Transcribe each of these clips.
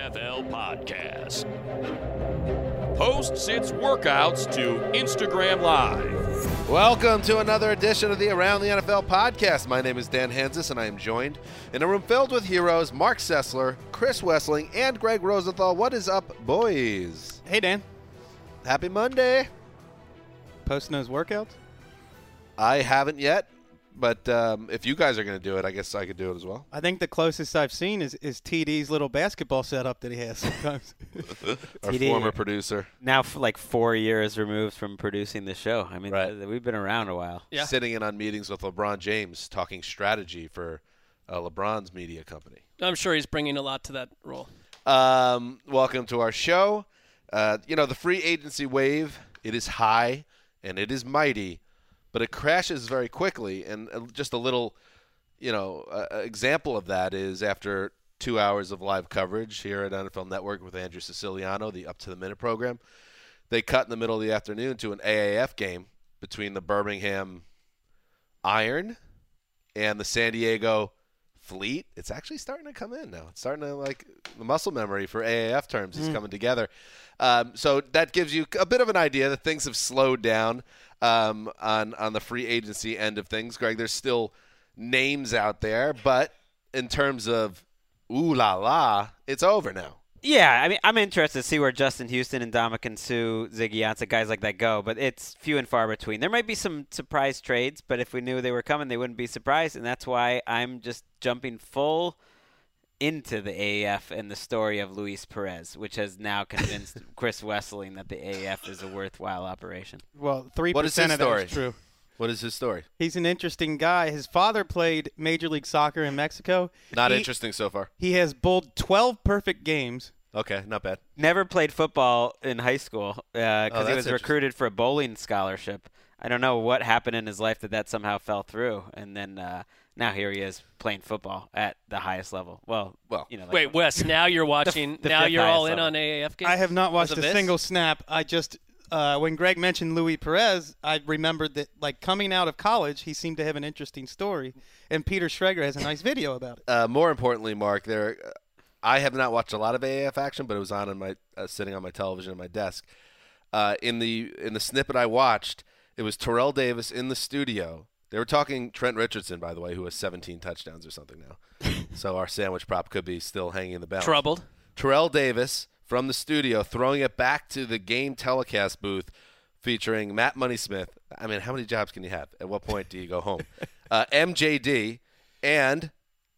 NFL podcast. Posts its workouts to Instagram Live. Welcome to another edition of the Around the NFL podcast. My name is Dan Hansis, and I am joined in a room filled with heroes, Mark Sessler, Chris Wessling, and Greg Rosenthal. What is up, boys? Hey, Dan. Happy Monday. Posting those workouts? I haven't yet, but if you guys are going to do it, I guess I could do it as well. I think the closest I've seen is TD's little basketball setup that he has sometimes. Our TD, former producer. now like 4 years removed from producing the show. I mean, Right. we've been around a while. Yeah. Sitting in on meetings with LeBron James, talking strategy for LeBron's media company. I'm sure he's bringing a lot to that role. Welcome to our show. The free agency wave, it is high and it is mighty, but it crashes very quickly. And just a little, example of that is after 2 hours of live coverage here at NFL Network with Andrew Siciliano, the Up to the Minute program, they cut in the middle of the afternoon to an AAF game between the Birmingham Iron and the San Diego Fleet. It's actually starting to come in now. It's starting to, the muscle memory for AAF terms is coming together. So that gives you a bit of an idea that things have slowed down on the free agency end of things. Greg, there's still names out there, but in terms of ooh la la, it's over now. Yeah, I mean, I'm interested to see where Justin Houston and Ndamukong Suh, Ziggy Ansah, guys like that go, but it's few and far between. There might be some surprise trades, but if we knew they were coming, they wouldn't be surprised, and that's why I'm just jumping full into the AAF and the story of Luis Perez, which has now convinced Chris Wessling that the AAF is a worthwhile operation. Well, 3% What is his of story? that is true. What is his story? He's an interesting guy. His father played Major League Soccer in Mexico. Not interesting so far. He has bowled 12 perfect games. Okay, not bad. Never played football in high school because he that's was recruited for a bowling scholarship. I don't know what happened in his life that somehow fell through, and then now here he is playing football at the highest level. Well, Wait, Wes, now you're watching. the now fifth you're all highest in level. on AAF games? I have not watched Because a of this? single snap. I just when Greg mentioned Luis Perez, I remembered that coming out of college, he seemed to have an interesting story, and Peter Schrager has a nice video about it. More importantly, Mark, I have not watched a lot of AAF action, but it was on my sitting on my television at my desk. In the snippet I watched, it was Terrell Davis in the studio. They were talking Trent Richardson, by the way, who has 17 touchdowns or something now. So our sandwich prop could be still hanging in the balance. Troubled. Terrell Davis from the studio throwing it back to the game telecast booth featuring Matt Money Smith. I mean, how many jobs can you have? At what point do you go home? MJD and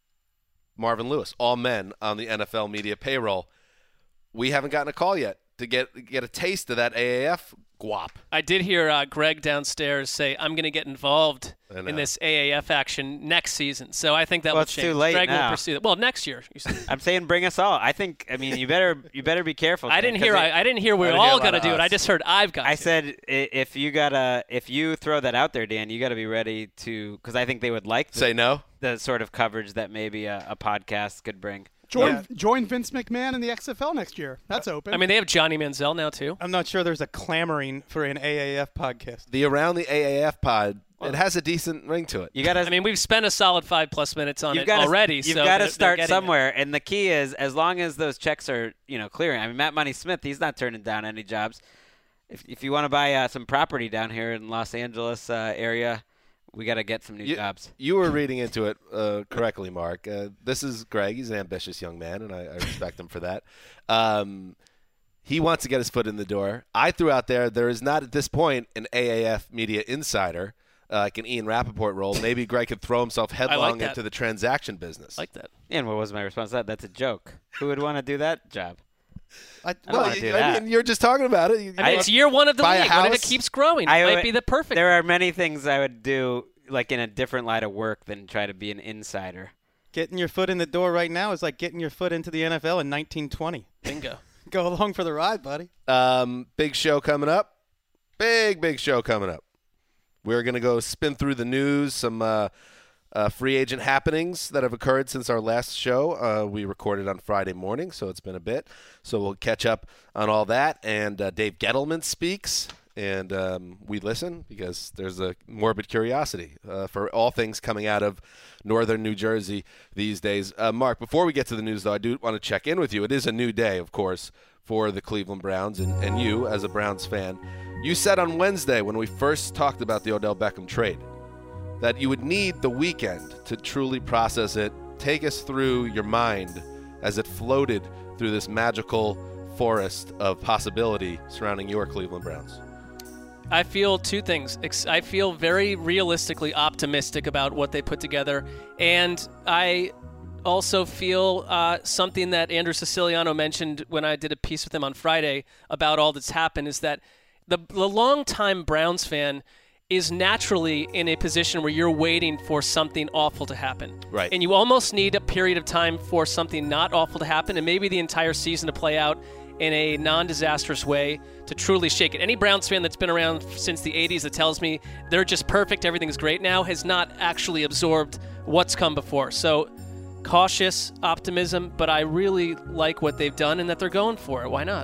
Marvin Lewis, all men on the NFL media payroll. We haven't gotten a call yet to get a taste of that AAF guap. I did hear Greg downstairs say, I'm going to get involved in this AAF action next season. So I think that will it's change. too late Greg will now. pursue that. Well, next year. You said. I'm saying bring us all. I mean, you better be careful. I didn't 'cause hear. I didn't hear we're I didn't hear all a lot going to of do it. us. I just heard I've got. I to. said if you throw that out there, Dan, you got to be ready to, because I think they would like Say no? the sort of coverage that maybe a podcast could bring. Join Vince McMahon in the XFL next year. That's open. I mean, they have Johnny Manziel now too. I'm not sure there's a clamoring for an AAF podcast. The Around the AAF pod, it has a decent ring to it. You got to. I mean, we've spent a solid 5+ minutes on it already. You've so got to they're start getting somewhere, and the key is as long as those checks are clearing. I mean, Matt Money Smith, he's not turning down any jobs. If you want to buy some property down here in Los Angeles area, we got to get some new jobs. You were reading into it correctly, Mark. This is Greg. He's an ambitious young man, and I respect him for that. He wants to get his foot in the door. I threw out there is not at this point an AAF media insider, like an Ian Rappaport role. Maybe Greg could throw himself headlong into the transaction business. like that. And what was my response to that? That's a joke. Who would want to do that job? I don't wanna do that. You're just talking about it. I mean, it's year one of the buy a league. What if it house? keeps growing? It might be the perfect. There are many things I would do, like in a different line of work, than try to be an insider. Getting your foot in the door right now is like getting your foot into the NFL in 1920. Bingo. Go along for the ride, buddy. Big show coming up. Big show coming up. We're going to go spin through the news, some free agent happenings that have occurred since our last show. We recorded on Friday morning, so it's been a bit. So we'll catch up on all that. And Dave Gettleman speaks and we listen because there's a morbid curiosity for all things coming out of northern New Jersey these days. Mark, before we get to the news, though, I do want to check in with you. It is a new day, of course, for the Cleveland Browns, and you, as a Browns fan, you said on Wednesday when we first talked about the Odell Beckham trade that you would need the weekend to truly process it. Take us through your mind as it floated through this magical forest of possibility surrounding your Cleveland Browns. I feel two things. I feel very realistically optimistic about what they put together, and I also feel something that Andrew Siciliano mentioned when I did a piece with him on Friday about all that's happened is that the longtime Browns fan is naturally in a position where you're waiting for something awful to happen. Right. And you almost need a period of time for something not awful to happen, and maybe the entire season to play out in a non-disastrous way to truly shake it. Any Browns fan that's been around since the 80s that tells me they're just perfect, everything's great now, has not actually absorbed what's come before. So cautious optimism, but I really like what they've done and that they're going for it. Why not?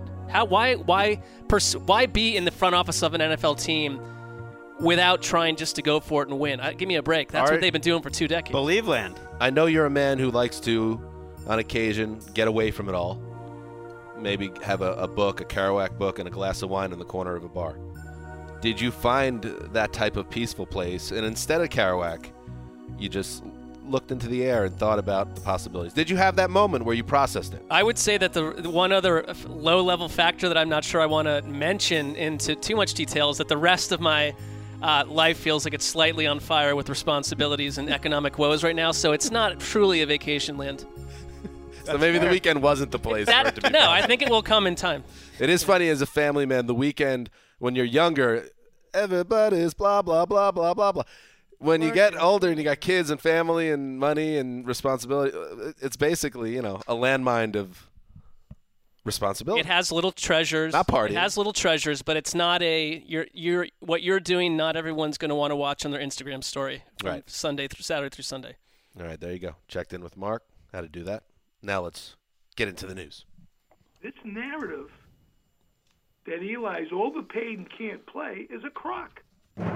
Why be in the front office of an NFL team without trying just to go for it and win? Give me a break. That's what they've been doing for 2 decades. Believe land. I know you're a man who likes to, on occasion, get away from it all. Maybe have a book, a Kerouac book, and a glass of wine in the corner of a bar. Did you find that type of peaceful place, and instead of Kerouac, you just looked into the air and thought about the possibilities? Did you have that moment where you processed it? I would say that the one other low-level factor that I'm not sure I want to mention into too much detail is that the rest of my life feels like it's slightly on fire with responsibilities and economic woes right now, so it's not truly a vacation land. So maybe the weekend wasn't the place for it to be. No, I think it will come in time. It is funny as a family man, the weekend, when you're younger, everybody's blah, blah, blah, blah, blah, blah. When you get older and you got kids and family and money and responsibility, it's basically, a landmine of responsibility. It has little treasures. Not partying. It has little treasures, but it's not what you're doing. Not everyone's going to want to watch on their Instagram story from Saturday through Sunday. All right, there you go. Checked in with Mark. How to do that. Now let's get into the news. This narrative that Eli's overpaid and can't play is a crock. All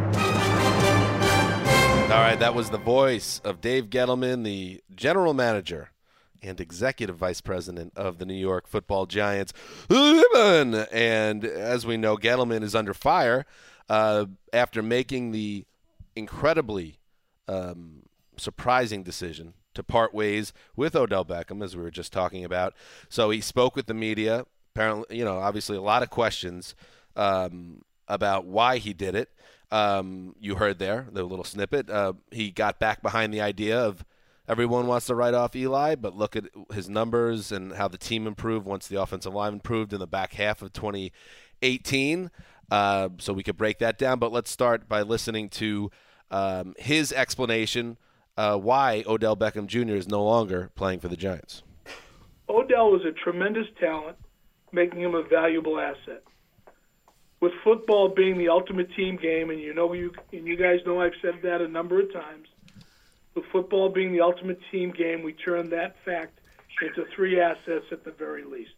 right, that was the voice of Dave Gettleman, the general manager and executive vice president of the New York Football Giants. And as we know, Gettleman is under fire after making the incredibly surprising decision to part ways with Odell Beckham, as we were just talking about. So he spoke with the media. Apparently, obviously a lot of questions about why he did it. You heard there, the little snippet. He got back behind the idea of everyone wants to write off Eli, but look at his numbers and how the team improved once the offensive line improved in the back half of 2018. So we could break that down. But let's start by listening to his explanation why Odell Beckham Jr. is no longer playing for the Giants. Odell was a tremendous talent, making him a valuable asset. With football being the ultimate team game, and you guys know I've said that a number of times, with football being the ultimate team game, we turned that fact into 3 assets at the very least.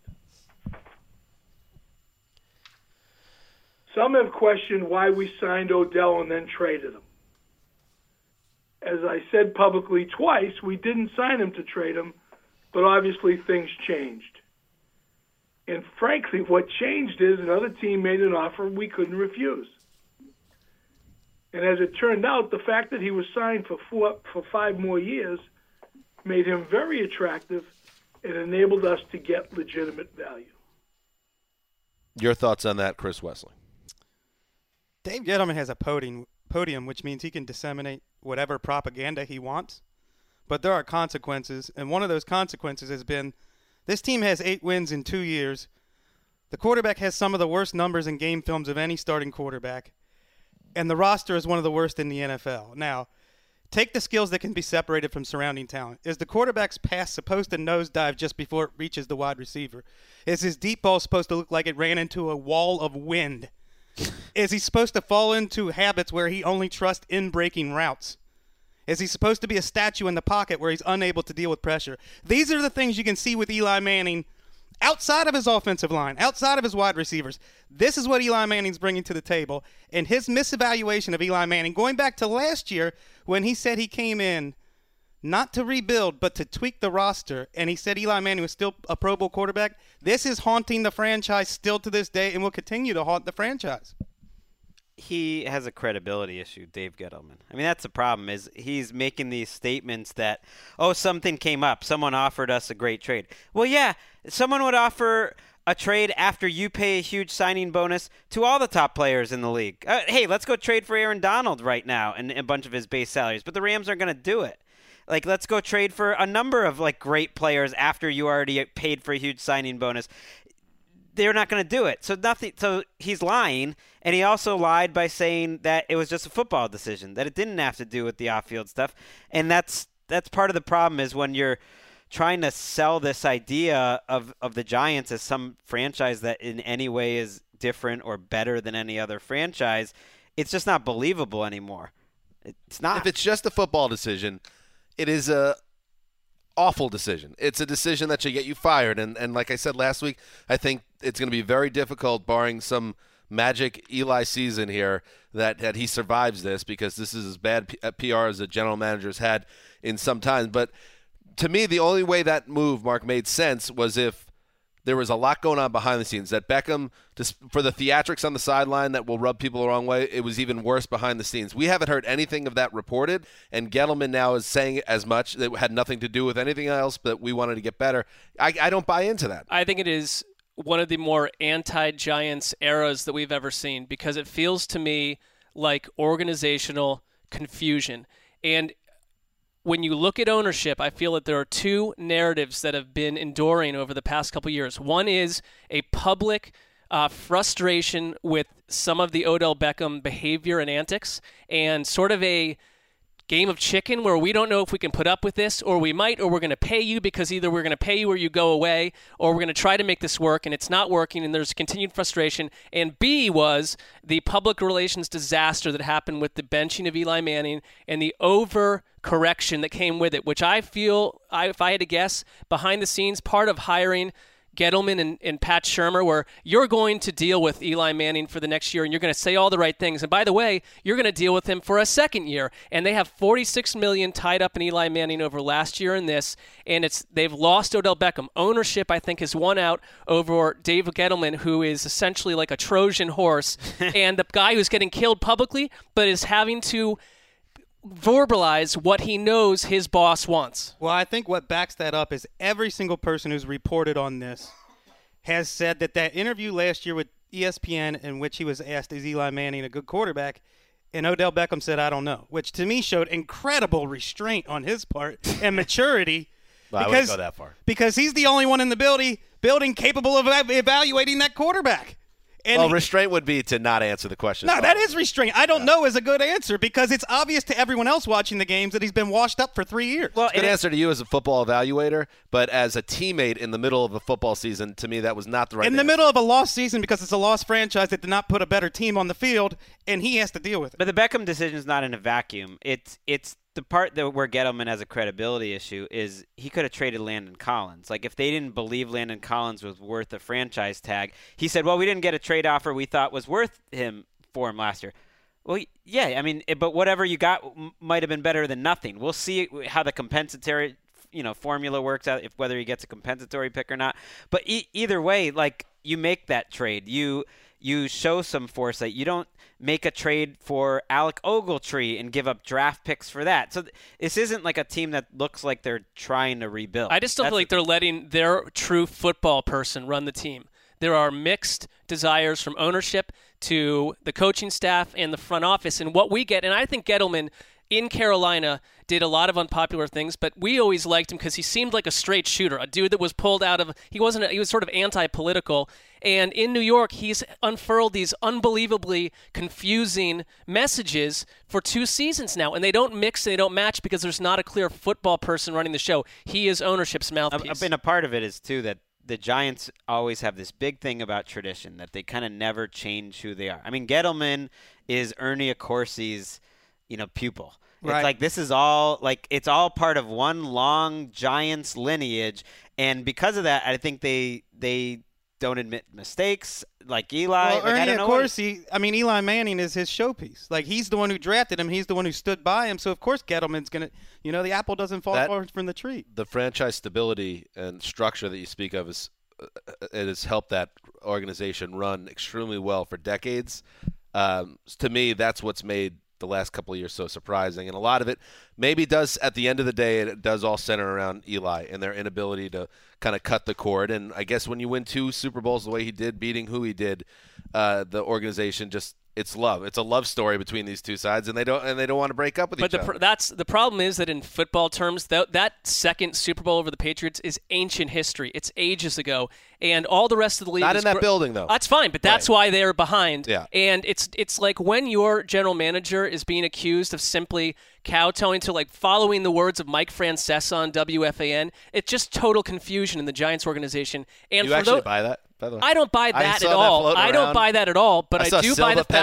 Some have questioned why we signed Odell and then traded him. As I said publicly twice, we didn't sign him to trade him, but obviously things changed. And frankly, what changed is another team made an offer we couldn't refuse. And as it turned out, the fact that he was signed for 5 more years made him very attractive and enabled us to get legitimate value. Your thoughts on that, Chris Wesley? Dave Gettleman has a podium, which means he can disseminate whatever propaganda he wants. But there are consequences, and one of those consequences has been this team has 8 wins in 2 years. The quarterback has some of the worst numbers in game films of any starting quarterback, and the roster is one of the worst in the NFL. Now, take the skills that can be separated from surrounding talent. Is the quarterback's pass supposed to nosedive just before it reaches the wide receiver? Is his deep ball supposed to look like it ran into a wall of wind? Is he supposed to fall into habits where he only trusts in-breaking routes? Is he supposed to be a statue in the pocket where he's unable to deal with pressure? These are the things you can see with Eli Manning outside of his offensive line, outside of his wide receivers. This is what Eli Manning's bringing to the table. And his misevaluation of Eli Manning, going back to last year when he said he came in not to rebuild but to tweak the roster, and he said Eli Manning was still a Pro Bowl quarterback, this is haunting the franchise still to this day and will continue to haunt the franchise. He has a credibility issue, Dave Gettleman. I mean, that's the problem, is he's making these statements that, oh, something came up. Someone offered us a great trade. Well, yeah, someone would offer a trade after you pay a huge signing bonus to all the top players in the league. Hey, let's go trade for Aaron Donald right now and a bunch of his base salaries. But the Rams aren't going to do it. Like, let's go trade for a number of, like, great players after you already paid for a huge signing bonus. They're not going to do it. So nothing. So he's lying, and he also lied by saying that it was just a football decision, that it didn't have to do with the off-field stuff. And that's part of the problem, is when you're trying to sell this idea of the Giants as some franchise that in any way is different or better than any other franchise, it's just not believable anymore. It's not. If it's just a football decision, it is a awful decision. It's a decision that should get you fired. And like I said last week, I think it's going to be very difficult, barring some magic Eli season here, that he survives this, because this is as bad PR as a general manager has had in some time. But to me, the only way that move, Mark, made sense was if there was a lot going on behind the scenes. That Beckham, just for the theatrics on the sideline that will rub people the wrong way, it was even worse behind the scenes. We haven't heard anything of that reported, and Gettleman now is saying as much. That had nothing to do with anything else, but we wanted to get better. I don't buy into that. I think it is one of the more anti-Giants eras that we've ever seen, because it feels to me like organizational confusion. And when you look at ownership, I feel that there are two narratives that have been enduring over the past couple of years. One is a public frustration with some of the Odell Beckham behavior and antics, and sort of a game of chicken where we don't know if we can put up with this, or we might, or we're going to pay you, because either we're going to pay you or you go away, or we're going to try to make this work and it's not working, and there's continued frustration. And B was the public relations disaster that happened with the benching of Eli Manning and the overcorrection that came with it, which I feel, if I had to guess, behind the scenes, part of hiring Gettleman and Pat Shurmur, where you're going to deal with Eli Manning for the next year and you're going to say all the right things. And by the way, you're going to deal with him for a second year. And they have $46 million tied up in Eli Manning over last year and this, and they've lost Odell Beckham. Ownership, I think, has won out over Dave Gettleman, who is essentially like a Trojan horse, and the guy who's getting killed publicly, but is having to verbalize what he knows his boss wants. Well, I think what backs that up is every single person who's reported on this has said that interview last year with ESPN, in which he was asked, is Eli Manning a good quarterback? And Odell Beckham said, I don't know, which to me showed incredible restraint on his part and maturity. Well, I wouldn't go that far. Because he's the only one in the building capable of evaluating that quarterback. And restraint would be to not answer the question. No, that is restraint. I don't know is a good answer, because it's obvious to everyone else watching the games that he's been washed up for 3 years. Well, it's a good answer to you as a football evaluator, but as a teammate in the middle of a football season, to me that was not the right answer. In the middle of a lost season, because it's a lost franchise that did not put a better team on the field, and he has to deal with it. But the Beckham decision is not in a vacuum. It's the part that where Gettleman has a credibility issue is he could have traded Landon Collins. Like, if they didn't believe Landon Collins was worth a franchise tag, he said, well, we didn't get a trade offer we thought was worth for him last year. Well, yeah, I mean, but whatever you got might have been better than nothing. We'll see how the compensatory formula works out, whether he gets a compensatory pick or not. But either way, like, you make that trade. You show some foresight. You don't make a trade for Alec Ogletree and give up draft picks for that. So this isn't like a team that looks like they're trying to rebuild. I just don't feel like they're letting their true football person run the team. There are mixed desires from ownership to the coaching staff and the front office. And what we get, and I think Gettleman in Carolina did a lot of unpopular things, but we always liked him because he seemed like a straight shooter, a dude that was pulled out of, he was sort of anti-political. And in New York, he's unfurled these unbelievably confusing messages for 2 seasons now, and they don't mix, they don't match, because there's not a clear football person running the show. He is ownership's mouthpiece. And a part of it is, too, that the Giants always have this big thing about tradition, that they kind of never change who they are. I mean, Gettleman is Ernie Accorsi's pupil. Right. It's like this is all like it's all part of one long Giants lineage, and because of that, I think they don't admit mistakes like Eli. Well, like, I Ernie, don't know of course, Eli Manning is his showpiece. Like, he's the one who drafted him. He's the one who stood by him. So, of course, Gettleman's going to, the apple doesn't fall far from the tree. The franchise stability and structure that you speak of it has helped that organization run extremely well for decades. To me, that's what's made the last couple of years so surprising. And a lot of it maybe does, at the end of the day, it does all center around Eli and their inability to kind of cut the cord. And I guess when you win 2 Super Bowls the way he did, beating who he did, the organization just it's love. It's a love story between these two sides, and they don't want to break up with each other. But the problem is that in football terms, that second Super Bowl over the Patriots is ancient history. It's ages ago, and all the rest of the league not in that building though. That's fine, but that's why they're behind. Yeah. And it's like when your general manager is being accused of simply kowtowing to like following the words of Mike Francesa on WFAN. It's just total confusion in the Giants organization. And you actually buy that? By the way. I don't buy that at all. I don't buy that at all. But I do buy the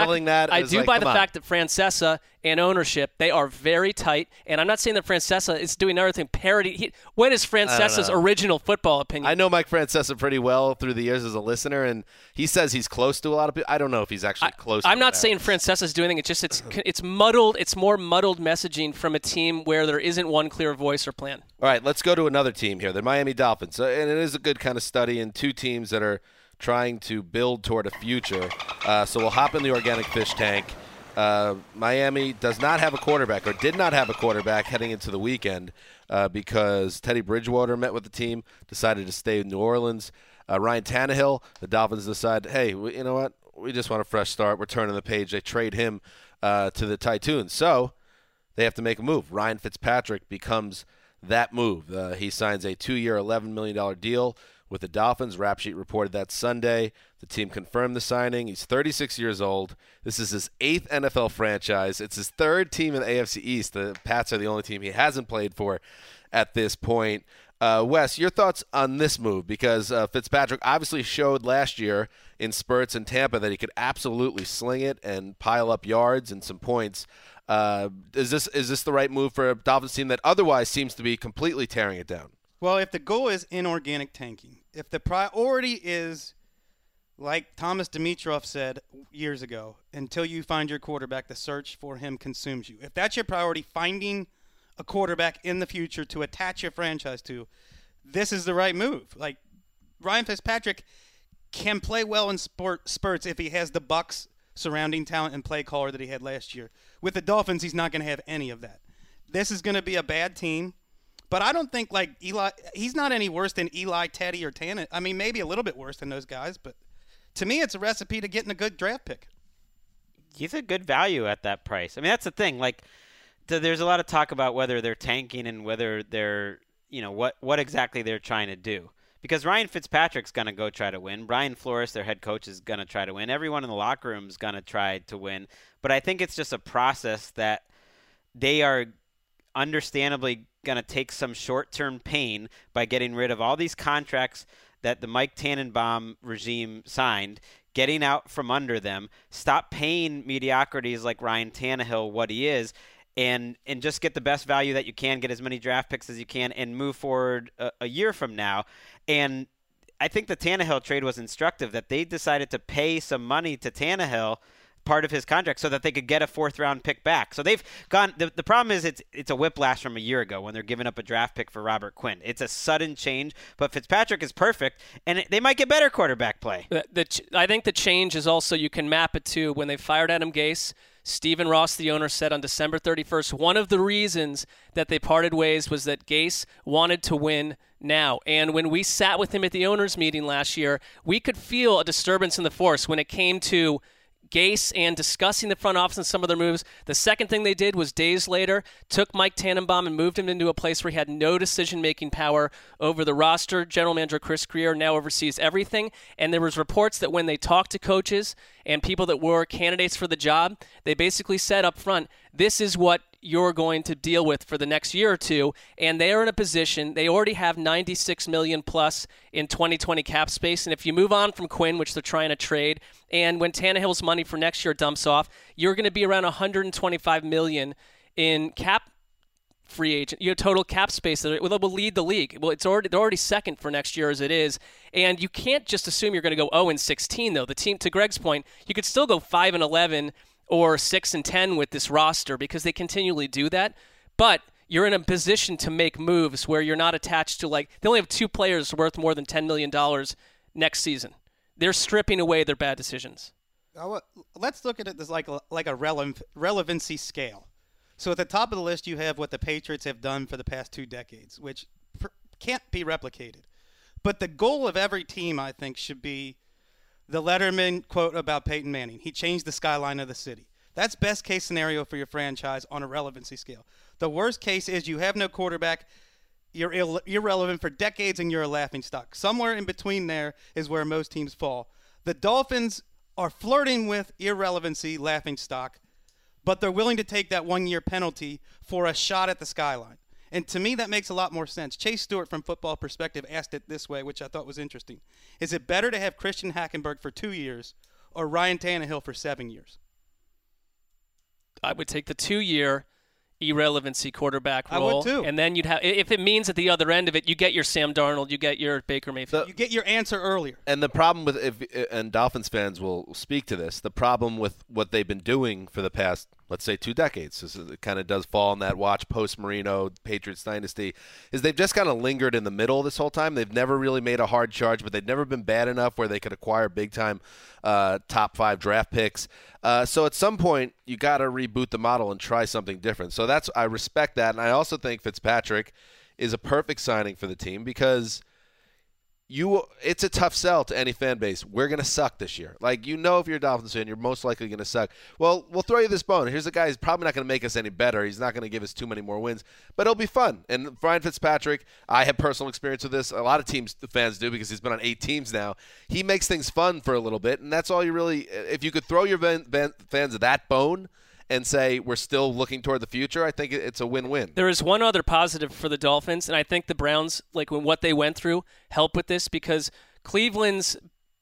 fact that Francesa and ownership, they are very tight. And I'm not saying that Francesa is doing everything parody. When is Francesa's original football opinion? I know Mike Francesa pretty well through the years as a listener, and he says he's close to a lot of people. I don't know if he's actually close. I'm not saying Francesa's doing anything. It's just it's muddled. It's more muddled messaging from a team where there isn't one clear voice or plan. All right, let's go to another team here, the Miami Dolphins. And it is a good kind of study in 2 teams that are trying to build toward a future. So we'll hop in the organic fish tank. Miami does not have a quarterback, or did not have a quarterback heading into the weekend because Teddy Bridgewater met with the team, decided to stay in New Orleans. Ryan Tannehill, the Dolphins decide, hey, you know what? We just want a fresh start. We're turning the page. They trade him to the Titans. So they have to make a move. Ryan Fitzpatrick becomes that move. He signs a 2-year, $11 million deal with the Dolphins. Rap Sheet reported that Sunday. The team confirmed the signing. He's 36 years old. This is his 8th NFL franchise. It's his 3rd team in the AFC East. The Pats are the only team he hasn't played for at this point. Wes, your thoughts on this move? Because Fitzpatrick obviously showed last year in spurts in Tampa that he could absolutely sling it and pile up yards and some points. Is this the right move for a Dolphins team that otherwise seems to be completely tearing it down? Well, if the goal is inorganic tanking, if the priority is, like Thomas Dimitroff said years ago, until you find your quarterback, the search for him consumes you. If that's your priority, finding a quarterback in the future to attach your franchise to, this is the right move. Like, Ryan Fitzpatrick can play well in spurts if he has the Bucs surrounding talent and play caller that he had last year. With the Dolphins, he's not going to have any of that. This is going to be a bad team. But I don't think, like, Eli – he's not any worse than Eli, Teddy, or Tannehill. I mean, maybe a little bit worse than those guys. But to me, it's a recipe to getting a good draft pick. He's a good value at that price. I mean, that's the thing. Like, there's a lot of talk about whether they're tanking and whether they're – what exactly they're trying to do. Because Ryan Fitzpatrick's going to go try to win. Brian Flores, their head coach, is going to try to win. Everyone in the locker room is going to try to win. But I think it's just a process that they are understandably going to take some short-term pain by getting rid of all these contracts that the Mike Tannenbaum regime signed, getting out from under them, stop paying mediocrities like Ryan Tannehill what he is, and just get the best value that you can, get as many draft picks as you can, and move forward a year from now. And I think the Tannehill trade was instructive, that they decided to pay some money to Tannehill, part of his contract, so that they could get a 4th-round pick back. So they've gone – the problem is it's a whiplash from a year ago when they're giving up a draft pick for Robert Quinn. It's a sudden change, but Fitzpatrick is perfect, and they might get better quarterback play. I think the change is also you can map it to when they fired Adam Gase. Stephen Ross, the owner, said on December 31st, one of the reasons that they parted ways was that Gase wanted to win now. And when we sat with him at the owners' meeting last year, we could feel a disturbance in the force when it came to Gase and discussing the front office and some of their moves. The second thing they did was days later took Mike Tannenbaum and moved him into a place where he had no decision-making power over the roster. General manager Chris Grier now oversees everything. And there was reports that when they talked to coaches and people that were candidates for the job, they basically said up front, this is what you're going to deal with for the next year or two, and they are in a position, they already have $96 million plus in 2020 cap space, and if you move on from Quinn, which they're trying to trade, and when Tannehill's money for next year dumps off, you're going to be around $125 million in cap free agent, total cap space that will lead the league. Well, they're already second for next year as it is, and you can't just assume you're going to go 0-16 though. The team, to Greg's point, you could still go 5-11 or 6-10 with this roster because they continually do that, but you're in a position to make moves where you're not attached to, like, they only have 2 players worth more than $10 million next season. They're stripping away their bad decisions. Let's look at it as like a relevancy scale. So at the top of the list, you have what the Patriots have done for the past 2 decades, which can't be replicated. But the goal of every team, I think, should be the Letterman quote about Peyton Manning. He changed the skyline of the city. That's best case scenario for your franchise on a relevancy scale. The worst case is you have no quarterback, you're irrelevant for decades, and you're a laughingstock. Somewhere in between there is where most teams fall. The Dolphins are flirting with irrelevancy, laughingstock, but they're willing to take that 1-year penalty for a shot at the skyline. And to me, that makes a lot more sense. Chase Stewart from Football Perspective asked it this way, which I thought was interesting. Is it better to have Christian Hackenberg for 2 years or Ryan Tannehill for 7 years? I would take the 2-year irrelevancy quarterback role. I would too. And then you'd have, if it means at the other end of it, you get your Sam Darnold, you get your Baker Mayfield. You get your answer earlier. And the problem with, and Dolphins fans will speak to this, the problem with what they've been doing for the past, let's say, 2 decades, it kind of does fall in that watch post-Marino, Patriots dynasty, is they've just kind of lingered in the middle this whole time. They've never really made a hard charge, but they've never been bad enough where they could acquire big-time top 5 draft picks. So at some point, you got to reboot the model and try something different. So I respect that, and I also think Fitzpatrick is a perfect signing for the team because it's a tough sell to any fan base. We're going to suck this year. Like, if you're a Dolphins fan, you're most likely going to suck. Well, we'll throw you this bone. Here's a guy who's probably not going to make us any better. He's not going to give us too many more wins, but it'll be fun. And Ryan Fitzpatrick, I have personal experience with this. A lot of fans do because he's been on 8 teams now. He makes things fun for a little bit, and that's all you really – if you could throw your fans that bone – and say we're still looking toward the future, I think it's a win-win. There is one other positive for the Dolphins, and I think the Browns, what they went through, help with this because Cleveland's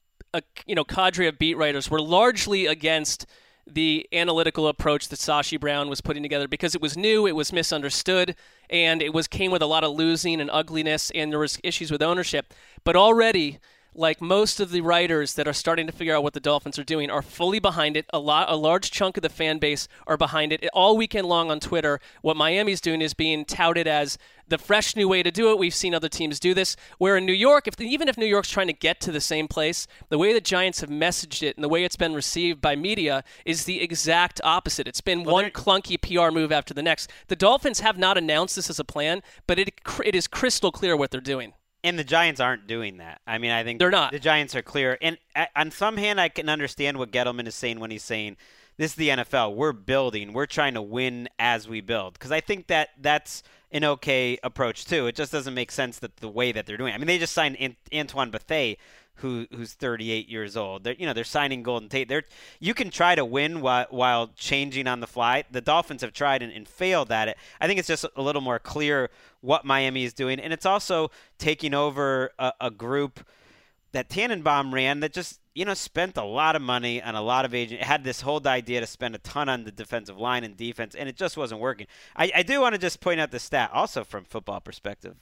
cadre of beat writers were largely against the analytical approach that Sashi Brown was putting together because it was new, it was misunderstood, and it came with a lot of losing and ugliness, and there was issues with ownership. But already, like most of the writers that are starting to figure out what the Dolphins are doing are fully behind it. A large chunk of the fan base are behind it. All weekend long on Twitter, what Miami's doing is being touted as the fresh new way to do it. We've seen other teams do this. Where in New York, even if New York's trying to get to the same place, the way the Giants have messaged it and the way it's been received by media is the exact opposite. It's been one clunky PR move after the next. The Dolphins have not announced this as a plan, but it is crystal clear what they're doing. And the Giants aren't doing that. I mean, I think they're not. The Giants are clear. And on some hand, I can understand what Gettleman is saying when he's saying, this is the NFL. We're building. We're trying to win as we build. Because I think that's an okay approach, too. It just doesn't make sense that the way that they're doing it. I mean, they just signed Antoine Bethea, who's 38 years old. They're signing Golden Tate. You can try to win while changing on the fly. The Dolphins have tried and failed at it. I think it's just a little more clear what Miami is doing, and it's also taking over a group that Tannenbaum ran that just spent a lot of money on a lot of agents. It had this whole idea to spend a ton on the defensive line and defense, and it just wasn't working. I do want to just point out the stat also from Football Perspective.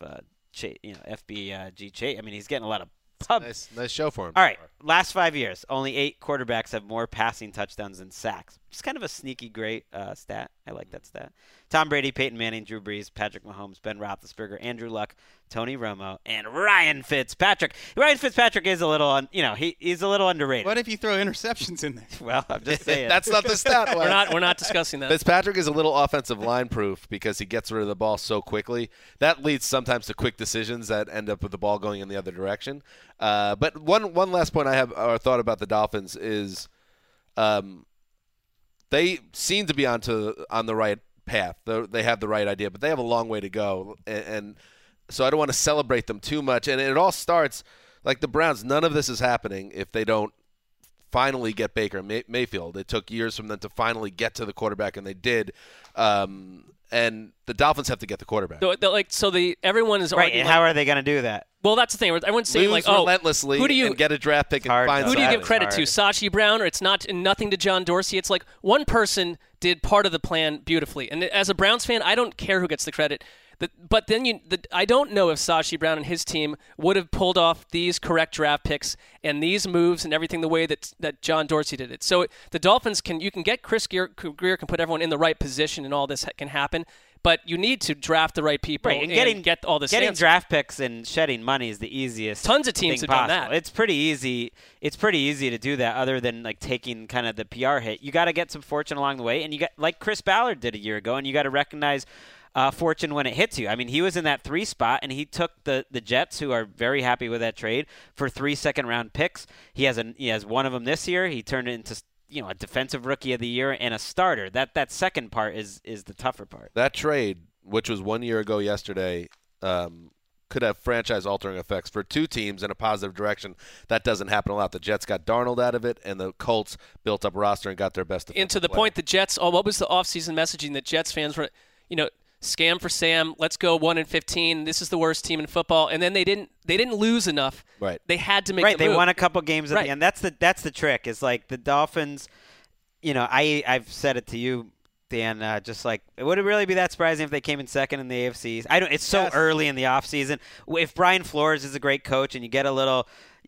FBG Chase. I mean, he's getting a lot of pub. Nice show for him. All right, last 5 years, only 8 quarterbacks have more passing touchdowns than sacks. It's kind of a sneaky great stat. I like that stat. Tom Brady, Peyton Manning, Drew Brees, Patrick Mahomes, Ben Roethlisberger, Andrew Luck, Tony Romo, and Ryan Fitzpatrick. Ryan Fitzpatrick is a little, he's a little underrated. What if you throw interceptions in there? Well, I'm just saying. That's not the stat. We're not discussing that. Fitzpatrick is a little offensive line proof because he gets rid of the ball so quickly. That leads sometimes to quick decisions that end up with the ball going in the other direction. But one last point I have or thought about the Dolphins is they seem to be on the right path. They have the right idea, but they have a long way to go. And so I don't want to celebrate them too much. And it all starts like the Browns. None of this is happening if they don't finally get Baker Mayfield. It took years from them to finally get to the quarterback, and they did. And the Dolphins have to get the quarterback. Everyone is right. arguing. And how are they going to do that? Well, that's the thing. Everyone's saying Lose like, relentlessly who do you and get a draft pick and find who do you give credit hard. to? Sashi Brown, or it's nothing to John Dorsey. It's like one person did part of the plan beautifully. And as a Browns fan, I don't care who gets the credit. But then I don't know if Sashi Brown and his team would have pulled off these correct draft picks and these moves and everything the way that John Dorsey did it. So the Dolphins you can get Chris Greer can put everyone in the right position and all this can happen. But you need to draft the right people and get all this. Getting draft picks and shedding money is the easiest. Tons of teams have possible. done that. It's pretty easy. It's pretty easy to do that. Other than like taking kind of the PR hit, you got to get some fortune along the way, and you got like Chris Ballard did a year ago, and you got to recognize fortune when it hits you. I mean, he was in that 3 spot, and he took the Jets, who are very happy with that trade, for 3 second-round picks. He has one of them this year. He turned it into a defensive rookie of the year and a starter. That second part is the tougher part. That trade, which was 1 year ago yesterday, could have franchise-altering effects for 2 teams in a positive direction. That doesn't happen a lot. The Jets got Darnold out of it, and the Colts built up a roster and got their best defensive And to the player. point, the Jets. What was the offseason messaging that Jets fans were? Scam for Sam. Let's go 1-15. This is the worst team in football. And then they didn't lose enough. Right. They had to make right. the They move. won a couple games at the end. That's the trick. Is like the Dolphins. I've said it to you, Dan. Just like, would it really be that surprising if they came in second in the AFC? It's so early in the offseason. If Brian Flores is a great coach and you get a little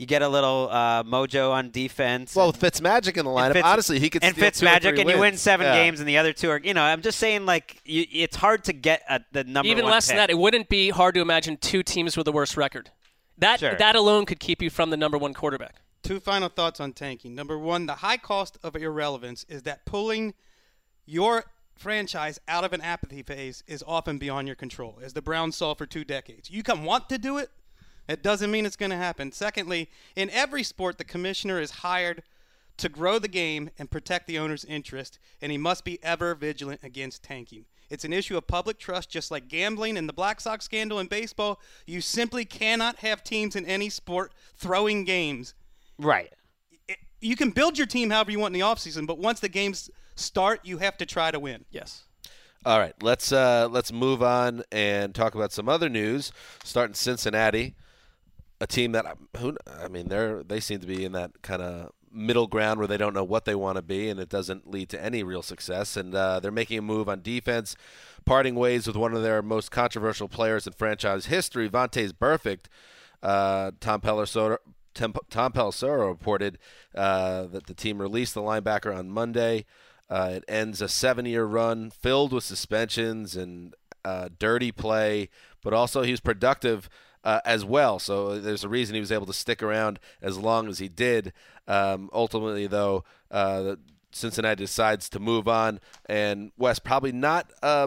mojo on defense. Well, with Fitzmagic in the lineup, honestly, he could and steal 2 or 3 Fitzmagic, and you win wins. 7 Yeah. games, and the other 2 are. I'm just saying, like, it's hard to get the number Even one less than pick. that, it wouldn't be hard to imagine 2 teams with the worst record. Sure. That alone could keep you from the number 1 quarterback. 2 final thoughts on tanking. Number 1, the high cost of irrelevance is that pulling your franchise out of an apathy phase is often beyond your control, as the Browns saw for 2 decades. You can want to do it. It doesn't mean it's going to happen. Secondly, in every sport, the commissioner is hired to grow the game and protect the owner's interest, and he must be ever vigilant against tanking. It's an issue of public trust, just like gambling and the Black Sox scandal in baseball. You simply cannot have teams in any sport throwing games. Right. You can build your team however you want in the offseason, but once the games start, you have to try to win. Yes. All right, let's move on and talk about some other news. Starting Cincinnati, a team that they seem to be in that kind of middle ground where they don't know what they want to be, and it doesn't lead to any real success. And they're making a move on defense, parting ways with one of their most controversial players in franchise history, Vontaze Burfict. Tom Pelissero reported that the team released the linebacker on Monday. It ends a 7-year run filled with suspensions and dirty play, but also he was productive as well. So there's a reason he was able to stick around as long as he did. Ultimately, though, Cincinnati decides to move on, and Wes, probably not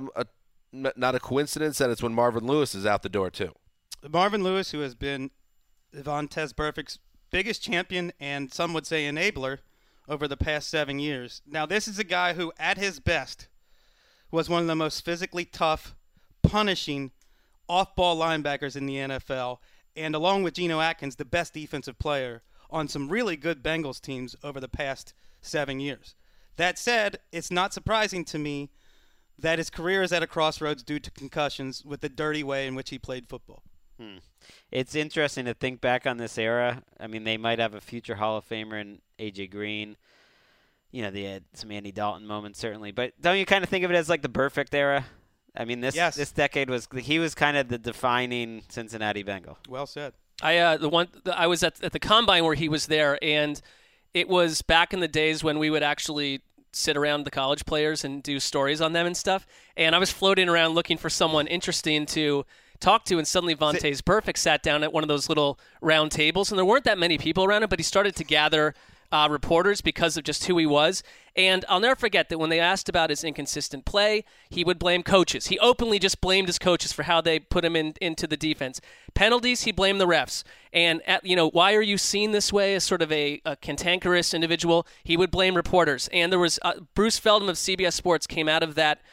a coincidence that it's when Marvin Lewis is out the door too. Marvin Lewis, who has been Vontaze Burfict's biggest champion and some would say enabler over the past 7 years. Now, this is a guy who, at his best, was one of the most physically tough, punishing, off-ball linebackers in the NFL, and along with Geno Atkins, the best defensive player on some really good Bengals teams over the past 7 years. That said, it's not surprising to me that his career is at a crossroads due to concussions with the dirty way in which he played football. It's interesting to think back on this era. I mean, they might have a future Hall of Famer in A.J. Green. They had some Andy Dalton moments, certainly. But don't you kind of think of it as like the perfect era? I mean, this decade he was kind of the defining Cincinnati Bengal. Well said. I was at the Combine where he was there, and it was back in the days when we would actually sit around the college players and do stories on them and stuff. And I was floating around looking for someone interesting to talk to, and suddenly Vontaze Burfict sat down at one of those little round tables, and there weren't that many people around him, but he started to gather reporters because of just who he was. And I'll never forget that when they asked about his inconsistent play, he would blame coaches. He openly just blamed his coaches for how they put him into the defense. Penalties, he blamed the refs. And, why are you seen this way as sort of a cantankerous individual? He would blame reporters. And there was Bruce Feldman of CBS Sports came out of that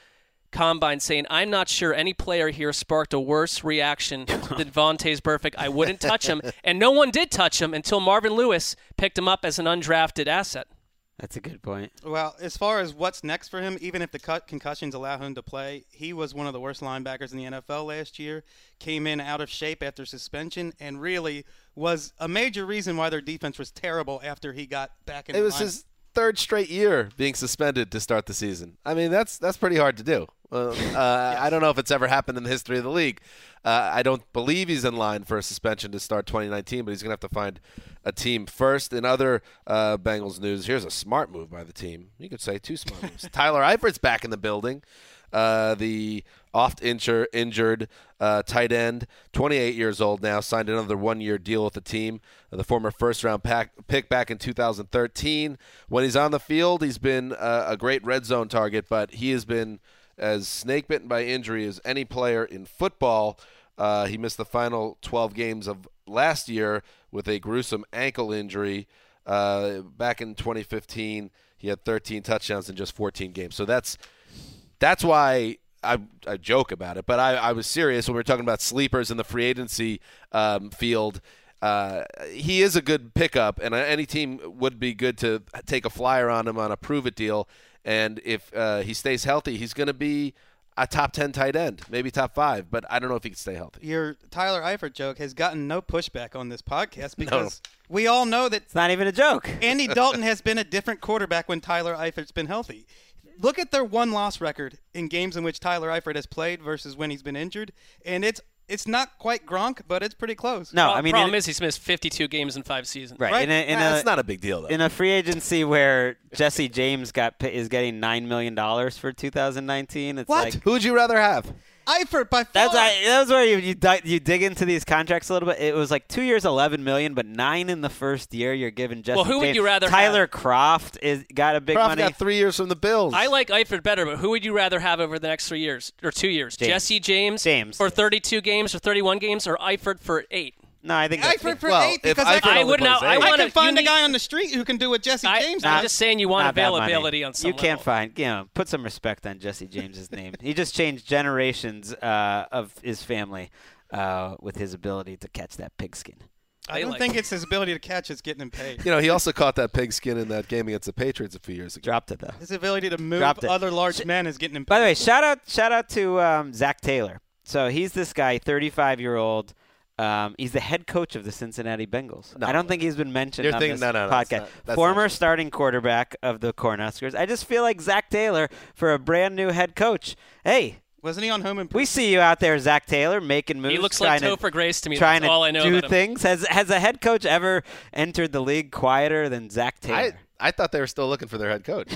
combine saying, I'm not sure any player here sparked a worse reaction than Vontaze Burfict. I wouldn't touch him. And no one did touch him until Marvin Lewis picked him up as an undrafted asset. That's a good point. Well, as far as what's next for him, even if the concussions allow him to play, he was one of the worst linebackers in the NFL last year, came in out of shape after suspension, and really was a major reason why their defense was terrible after he got back in the It was line. his third straight year being suspended to start the season. I mean, that's pretty hard to do. I don't know if it's ever happened in the history of the league. I don't believe he's in line for a suspension to start 2019, but he's going to have to find a team first. In other Bengals news, here's a smart move by the team. You could say 2 smart moves. Tyler Eifert's back in the building. The oft-injured tight end, 28 years old now, signed another 1-year deal with the team. The former first-round pick back in 2013. When he's on the field, he's been a great red zone target, but he has been as snake-bitten by injury as any player in football. He missed the final 12 games of last year with a gruesome ankle injury. Back in 2015, he had 13 touchdowns in just 14 games. So that's why I joke about it, but I was serious when we were talking about sleepers in the free agency field. He is a good pickup, and any team would be good to take a flyer on him on a prove-it deal. And if he stays healthy, he's going to be a top 10 tight end, maybe top 5, but I don't know if he can stay healthy. Your Tyler Eifert joke has gotten no pushback on this podcast because we all know that It's not even a joke. Andy Dalton has been a different quarterback when Tyler Eifert's been healthy. Look at their one-loss record in games in which Tyler Eifert has played versus when he's been injured, and it's not quite Gronk, but it's pretty close. No, The problem is he's missed 52 games in 5 seasons. Right. That's not a big deal, though. In a free agency where Jesse James is getting $9 million for 2019, it's What? like Who would you rather have? Eifert by far. that's where you dig into these contracts a little bit. It was like 2 years, $11 million, but $9 million in the first year. You're giving Jesse. Well, who would James. you rather Tyler have? Croft got a big Croft money. got 3 years from the Bills. I like Eifert better, but who would you rather have over the next 3 years or 2 years? James. Jesse James for 32 games or 31 games, or Eifert for 8? No, I think that's Eifert for Well, 8 if because Eifert I only would plays not. 8. I I want can find a to. guy on the street who can do what Jesse James I'm does. just saying you want not that money. availability on some You can't level. find. Put some respect on Jesse James's name. He just changed generations of his family with his ability to catch that pigskin. I don't think it's his ability to catch that's getting him paid. He also caught that pigskin in that game against the Patriots a few years ago. Dropped it though. His ability to move Dropped it. other large men is getting him paid. By the way, shout out to Zach Taylor. So he's this guy, 35-year-old. He's the head coach of the Cincinnati Bengals. No. I don't think he's been mentioned You're on thinking- this no, podcast. that's Former not- starting quarterback of the Cornhuskers. I just feel like Zach Taylor for a brand new head coach. Hey, Wasn't he on Home Improvement? we see you out there, Zach Taylor, making moves. He looks like trying to- Topher Grace to me. Trying That's all I know to do about him. things. Has a head coach ever entered the league quieter than Zach Taylor? I thought they were still looking for their head coach.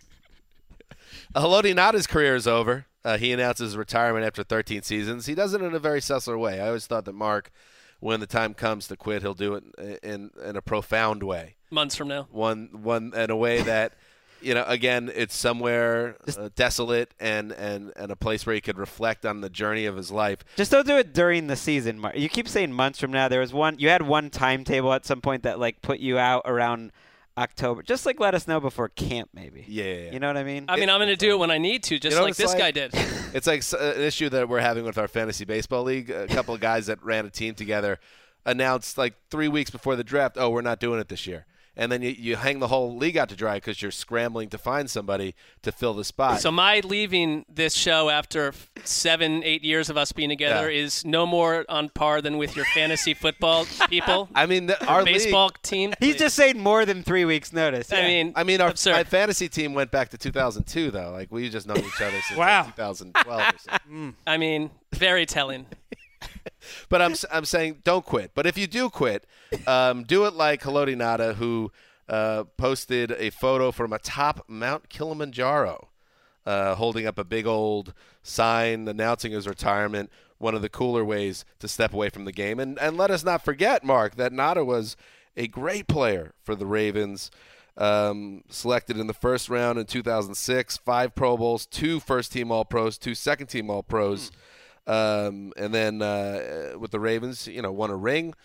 Haloti Ngata's career is over. He announces his retirement after 13 seasons. He does it in a very Sessler way. I always thought that Mark, when the time comes to quit, he'll do it in a profound way. Months from now. One in a way that, again, it's somewhere desolate and a place where he could reflect on the journey of his life. Just don't do it during the season, Mark. You keep saying months from now. You had one timetable at some point that put you out around October. Just let us know before camp, maybe. Yeah. You know what I mean? I mean, I'm going to do it when I need to, just what like it's this like? guy did. It's like an issue that we're having with our fantasy baseball league. A couple of guys that ran a team together announced 3 weeks before the draft, we're not doing it this year. And then you hang the whole league out to dry because you're scrambling to find somebody to fill the spot. So my leaving this show after 7-8 years of us being together is no more on par than with your fantasy football people. I mean, our baseball league, team. He's just saying more than 3 weeks' notice. I mean, our absurd. my fantasy team went back to 2002 though. We just known each other since Wow. 2012 or something. I mean, very telling. But I'm saying don't quit. But if you do quit, do it like Haloti Ngata, who posted a photo from atop Mount Kilimanjaro, holding up a big old sign announcing his retirement. One of the cooler ways to step away from the game. And let us not forget, Mark, that Ngata was a great player for the Ravens. Selected in the first round in 2006, 5 Pro Bowls, 2 first-team All-Pros, 2 second-team All-Pros. And then with the Ravens, won a ring,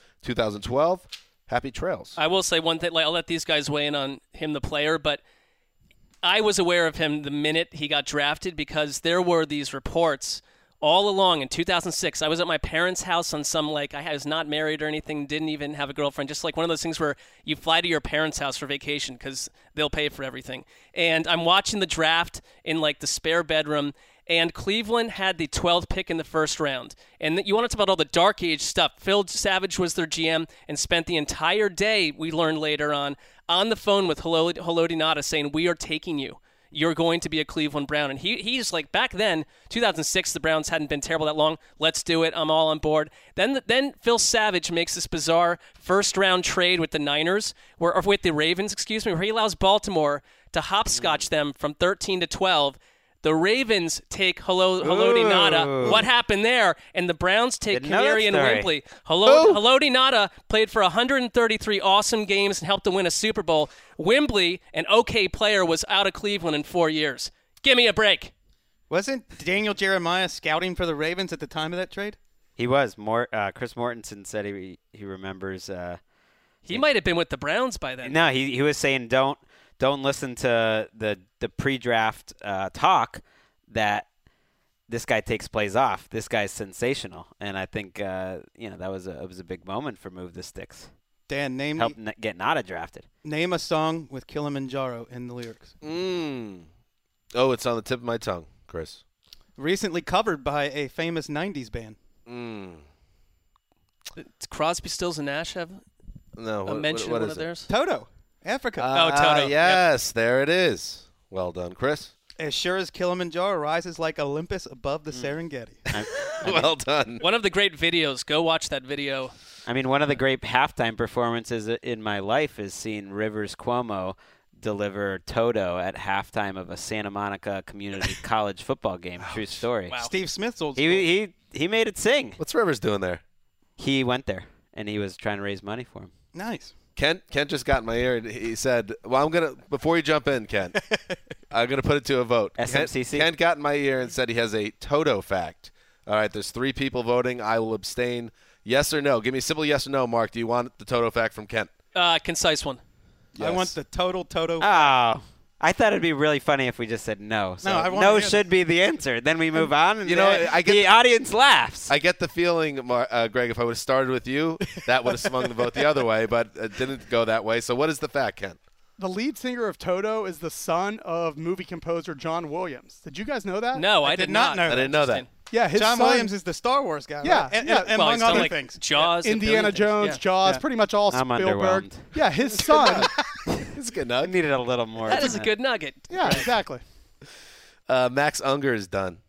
2012. Happy trails. I will say one thing. I'll let these guys weigh in on him, the player, but I was aware of him the minute he got drafted because there were these reports all along in 2006. I was at my parents' house on some, I was not married or anything, didn't even have a girlfriend, just like one of those things where you fly to your parents' house for vacation because they'll pay for everything. And I'm watching the draft in the spare bedroom, and Cleveland had the 12th pick in the first round. And you want to talk about all the dark age stuff. Phil Savage was their GM and spent the entire day, we learned later on the phone with Haloti Ngata saying, "We are taking you. You're going to be a Cleveland Brown." And he's back then, 2006, the Browns hadn't been terrible that long. Let's do it. I'm all on board. Then Phil Savage makes this bizarre first-round trade with the Niners, or with the Ravens, where he allows Baltimore to hopscotch them from 13 to 12. The Ravens take Haloti Ngata. What happened there? And the Browns take Kamarion Wimbley. Haloti Ngata played for 133 awesome games and helped to win a Super Bowl. Wimbley, an okay player, was out of Cleveland in 4 years. Give me a break. Wasn't Daniel Jeremiah scouting for the Ravens at the time of that trade? He was. Chris Mortensen said he remembers. He might have been with the Browns by then. No, he was saying don't listen to the pre-draft talk that this guy takes plays off. This guy's sensational, and I think that was a big moment for Move the Sticks. Dan, get Ngata drafted. Name a song with Kilimanjaro in the lyrics. Oh, it's on the tip of my tongue, Chris. Recently covered by a famous '90s band. It's Crosby, Stills, and Nash have a mention what of one is of theirs. Toto, Africa. Toto. Yes, there it is. Well done, Chris. As sure as Kilimanjaro rises like Olympus above the Serengeti. Well done. One of the great videos. Go watch that video. I mean, one of the great halftime performances in my life is seeing Rivers Cuomo deliver Toto at halftime of a Santa Monica Community College football game. True story. Wow. Steve Smith's old school. He made it sing. What's Rivers doing there? He went there, and he was trying to raise money for him. Nice. Kent just got in my ear, and he said, well, before you jump in, Kent, I'm going to put it to a vote. SMCC? Kent got in my ear and said he has a Toto fact. All right, there's 3 people voting. I will abstain. Yes or no? Give me a simple yes or no, Mark. Do you want the Toto fact from Kent? Concise one. Yes. I want the total Toto. Oh, I thought it'd be really funny if we just said no. So no should be the answer. Then we move on, and the audience laughs. I get the feeling, Greg, if I would have started with you, that would have swung the vote the other way, but it didn't go that way. So what is the fact, Kent? The lead singer of Toto is the son of movie composer John Williams. Did you guys know that? No, I did not know that. I didn't know that. Yeah, his John son, Williams is the Star Wars guy, Yeah, right? And well, among other things. Jaws, Indiana Jones, Jaws, pretty much all I'm Spielberg. underwhelmed. Yeah, his son. It's a good I nugget. needed a little more. That than is a good nugget. Yeah, exactly. Max Unger is done.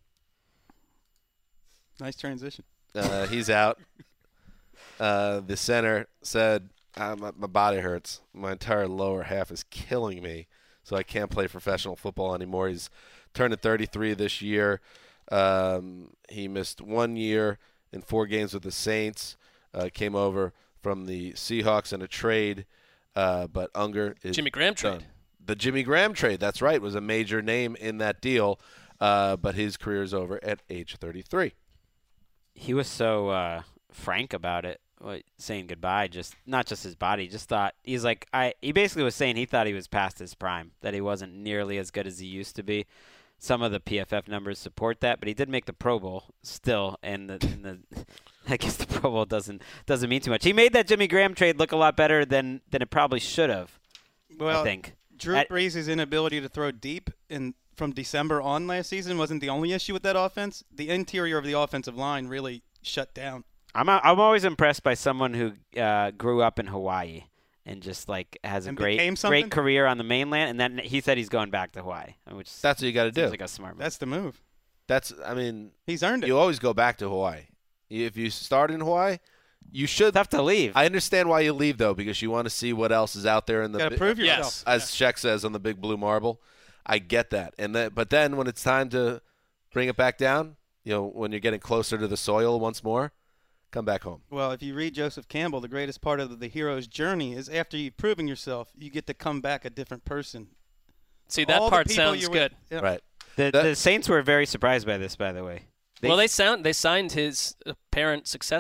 Nice transition. He's out. The center said, my body hurts. My entire lower half is killing me, so I can't play professional football anymore. He's turning 33 this year. He missed 1 year in 4 games with the Saints. Came over from the Seahawks in a trade, but Unger is Jimmy Graham done. trade. The Jimmy Graham trade, that's right, was a major name in that deal, but his career is over at age 33. He was so frank about it, saying goodbye. Just not just his body. Just thought he basically was saying he thought he was past his prime, that he wasn't nearly as good as he used to be. Some of the PFF numbers support that, but he did make the Pro Bowl still, and I guess the Pro Bowl doesn't mean too much. He made that Jimmy Graham trade look a lot better than it probably should have. Well, I think Drew Brees' inability to throw deep from December on last season wasn't the only issue with that offense. The interior of the offensive line really shut down. I'm always impressed by someone who grew up in Hawaii and just has a great career on the mainland, and then he said he's going back to Hawaii, which That's what you got to do. seems like a smart move. That's the move. He's earned it. You always go back to Hawaii. If you start in Hawaii, you should. Tough to leave. I understand why you leave, though, because you want to see what else is out there in the. Got to prove yourself. Yes. As Sheck says on the Big Blue Marble. I get that, but then when it's time to bring it back down, when you're getting closer to the soil once more, come back home. Well, if you read Joseph Campbell, the greatest part of the hero's journey is after you've proven yourself, you get to come back a different person. See, that part sounds good. Yeah. Right. The Saints were very surprised by this, by the way. They signed his apparent successor.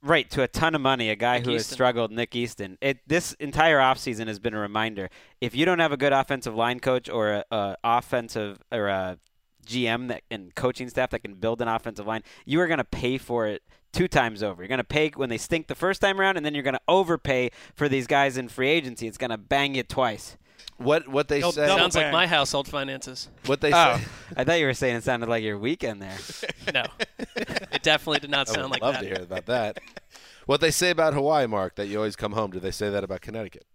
Right, to a ton of money, a guy Nick who has Easton. struggled, Nick Easton. This entire offseason has been a reminder. If you don't have a good offensive line coach or a offensive or a GM and coaching staff that can build an offensive line, you are going to pay for it 2 times over. You're going to pay when they stink the first time around, and then you're going to overpay for these guys in free agency. It's going to bang you twice. What they They'll say? double Sounds like bang. my household finances. What they Oh, say? I thought you were saying it sounded like your weekend there. No, it definitely did not I sound would like love that. to hear about that. What they say about Hawaii, Mark, that you always come home. Do they say that about Connecticut?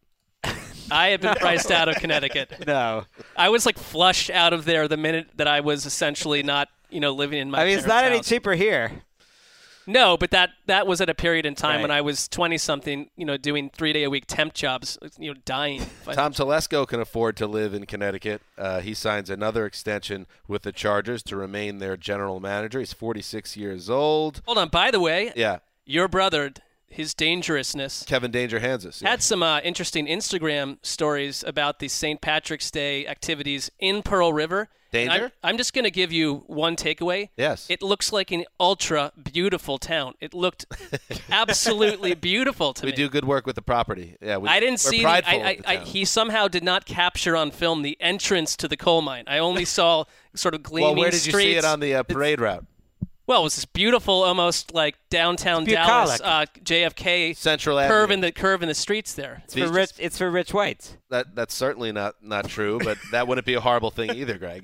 I have been priced out of Connecticut. No. I was like flushed out of there the minute that I was essentially not, living in my. I mean, it's not parents' any house. cheaper here. No, but that was at a period in time Right. when I was 20-something, doing 3-day-a-week temp jobs, dying. Tom Telesco can afford to live in Connecticut. He signs another extension with the Chargers to remain their general manager. He's 46 years old. Hold on. By the way, Yeah, your brother, his dangerousness, Kevin Danger Hansis. had some interesting Instagram stories about the St. Patrick's Day activities in Pearl River. And Danger? I'm just going to give you one takeaway. Yes. It looks like an ultra beautiful town. It looked absolutely beautiful to We me. do good work with the property. Yeah, I didn't we're see. prideful of the town. He somehow did not capture on film the entrance to the coal mine. I only saw sort of gleaming Well, where did you streets. see it on the parade route? Well, it was this beautiful, almost like downtown It's Dallas, bucolic. JFK Central curve Avenue. in the streets there. It's for rich whites. That's certainly not true, but that wouldn't be a horrible thing either, Greg.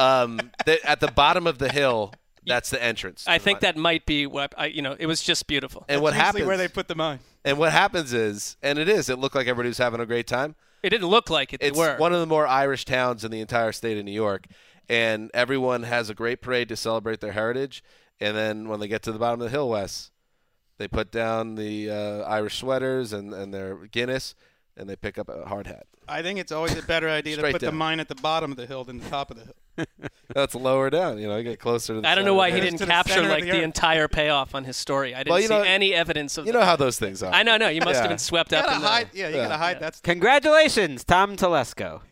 At the bottom of the hill, that's the entrance. I think that might be what it was just beautiful. And what Usually happens? where they put the mine. And what happens is, and it looked like everybody was having a great time. It didn't look like it. They It's were. one of the more Irish towns in the entire state of New York, and everyone has a great parade to celebrate their heritage. And then when they get to the bottom of the hill, Wes, they put down the Irish sweaters and their Guinness, and they pick up a hard hat. I think it's always a better idea to Straight put the down. mine at the bottom of the hill than the top of the hill. That's lower down. You get closer to the I don't side know of why the he hill. didn't to the capture center of like the the earth. entire payoff on his story. I didn't Well, see any evidence of You that. know how those things are. I know. You must Yeah. have been swept You up gotta in hide. the. Yeah, you Yeah. gotta hide. That's Congratulations, Tom Telesco.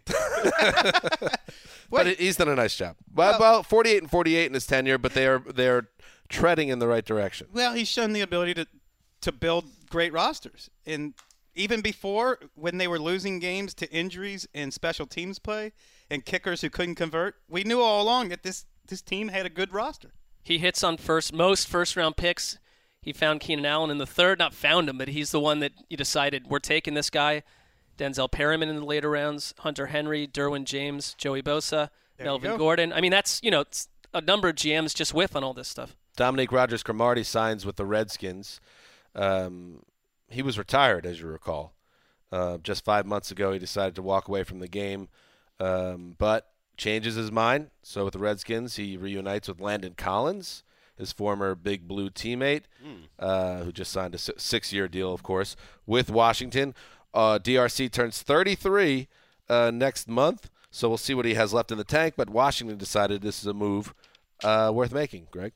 But he's done a nice job. Well, 48 and 48 in his tenure, but they're treading in the right direction. well. He's shown the ability to build great rosters, and even before when they were losing games to injuries and special teams play and kickers who couldn't convert, we knew all along that this team had a good roster. He hits on most first-round picks. He found Keenan Allen in the third. Not found him, but he's the one that you decided we're taking this guy. Denzel Perryman in the later rounds, Hunter Henry, Derwin James, Joey Bosa, Melvin go. Gordon. I mean, that's it's a number of GMs just whiff on all this stuff. Dominique Rodgers-Cromartie signs with the Redskins. He was retired, as you recall. Just 5 months ago, he decided to walk away from the game, but changes his mind. So with the Redskins, he reunites with Landon Collins, his former Big Blue teammate, who just signed a 6-year deal, of course, with Washington. DRC turns 33 next month, so we'll see what he has left in the tank. But Washington decided this is a move worth making, Greg.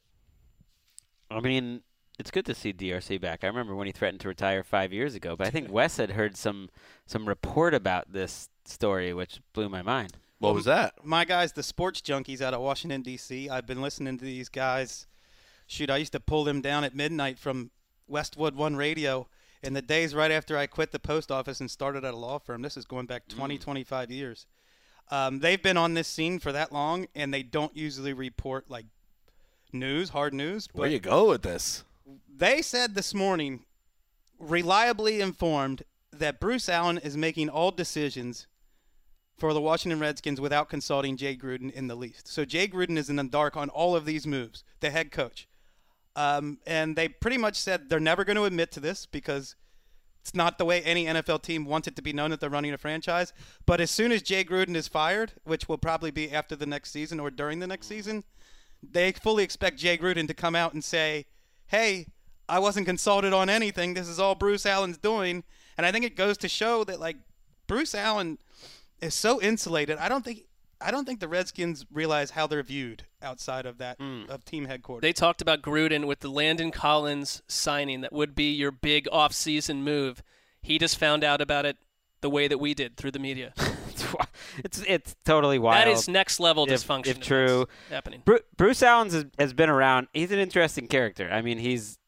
I mean, it's good to see DRC back. I remember when he threatened to retire 5 years ago, but I think Wes had heard some report about this story, which blew my mind. What was that? My guys, the sports junkies out of Washington, D.C., I've been listening to these guys. Shoot, I used to pull them down at midnight from Westwood One Radio in the days right after I quit the post office and started at a law firm. This is going back 20, 25 years. They've been on this scene for that long, and they don't usually report, like, hard news. Where But you go with this? they said this morning, reliably informed, that Bruce Allen is making all decisions for the Washington Redskins without consulting Jay Gruden in the least. So Jay Gruden is in the dark on all of these moves, the head coach. And they pretty much said they're never going to admit to this because it's not the way any NFL team wants it to be known that they're running a franchise. But as soon as Jay Gruden is fired, which will probably be after the next season or during the next season, they fully expect Jay Gruden to come out and say, hey, I wasn't consulted on anything. This is all Bruce Allen's doing. And I think it goes to show that, like, Bruce Allen is so insulated. I don't think the Redskins realize how they're viewed outside of that of team headquarters. They talked about Gruden with the Landon Collins signing that would be your big off-season move. He just found out about it the way that we did through the media. It's totally wild. That is next level If dysfunction. true. that's happening. Bruce Allen has been around. He's an interesting character. I mean, he's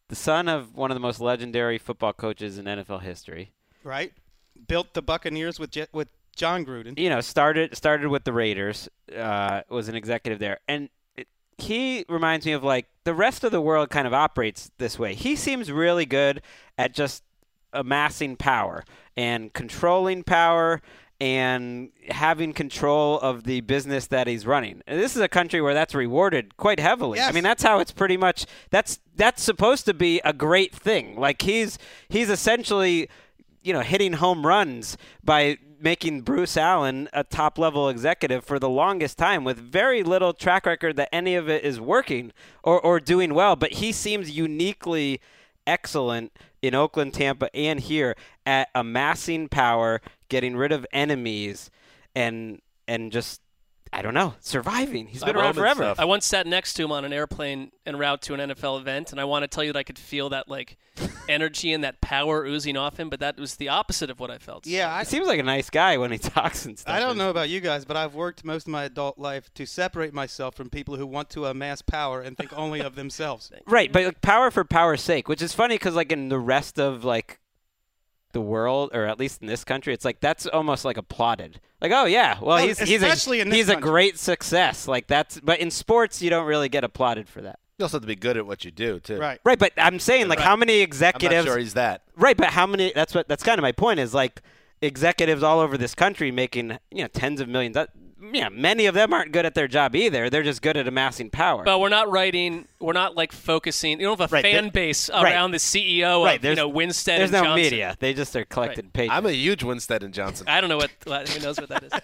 the son of one of the most legendary football coaches in NFL history. Right. Built the Buccaneers with John Gruden. You know, started with the Raiders, was an executive there. And he reminds me of, like, the rest of the world kind of operates this way. He seems really good at just amassing power and controlling power and having control of the business that he's running. And this is a country where that's rewarded quite heavily. Yes. I mean, that's how it's pretty much that's supposed to be a great thing. Like he's essentially, you know, hitting home runs by making Bruce Allen a top-level executive for the longest time with very little track record that any of it is working or doing well. But he seems uniquely excellent in Oakland, Tampa, and here at amassing power, getting rid of enemies, and just, I don't know, surviving. He's been around forever. Stuff. I once sat next to him on an airplane en route to an NFL event, and I want to tell you that I could feel that, like, energy and that power oozing off him, but that was the opposite of what I felt. Yeah, He seems like a nice guy when he talks and stuff. I don't know about you guys, but I've worked most of my adult life to separate myself from people who want to amass power and think only of themselves. Right, but like, power for power's sake, which is funny because, like, in the rest of, like, the world, or at least in this country, it's like that's almost like applauded. Like, oh yeah, well, he's especially in this he's a country. great success. Like that's, but in sports, you don't really get applauded for that. You also have to be good at what you do, too. Right. Right, but I'm saying, like, how many I'm executives? not sure he's that. Right, but how many? That's kind of my point. Is like executives all over this country making, you know, tens of millions. Yeah, many of them aren't good at their job either. They're just good at amassing power. But we're not like focusing. You don't have a fan base around the CEO of, you know, Winstead there's and no Johnson. media. They just are collecting paychecks. I'm a huge Winstead and Johnson. I don't know who knows what that is.